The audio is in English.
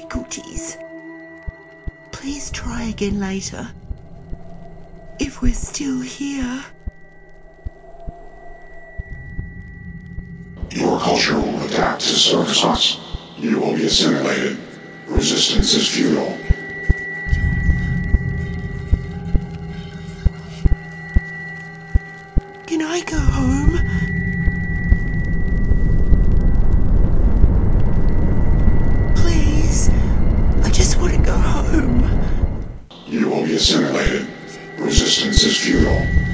difficulties. Please try again later. If we're still here. Your culture will adapt to service us. You will be assimilated. Resistance is futile. Can I go home? Please, I just want to go home. You will be assimilated. Resistance is futile.